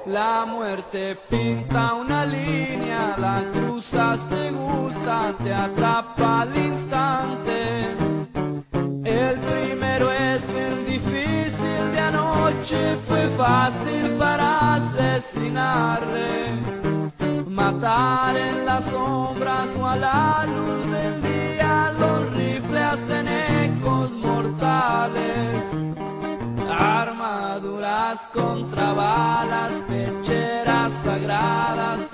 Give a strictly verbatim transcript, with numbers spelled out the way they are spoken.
La muerte pinta una línea, la cruzas, te gusta, te atrapa al instante. El primero es el difícil de anoche, fue fácil para asesinarle. Matar en las sombras o a la luz del día, los rifles hacen ecos mortales. Armaduras contra balas, pecheras sagradas,